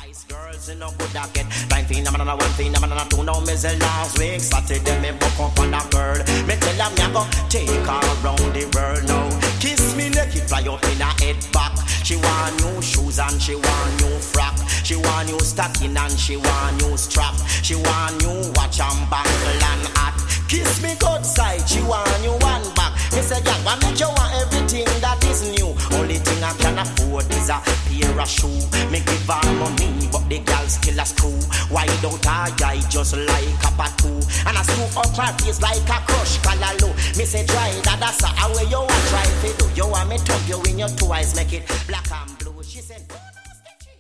Spice Girls in a good jacket. 19, I'm on 1 thing, I'm on 2, now me say last week Saturday me book up on a girl. Me tell her me a go take her around the world now. Kiss me naked, fly up in her head back. She want new shoes and she want new frock. She want new stocking and she want new strap. She want new watch and bangle and hat. Kiss me good side, she want new one back. Me say girl, why make you want everything that is new? Only thing I can afford is a pair of shoe. Me give her money, but the girl still a screw. Why don't her guy just like a patu? And I screw up her face like a crush callaloo. Me say try that, that's how you want try to do. You want me to you in your two eyes, make it black and blue. She said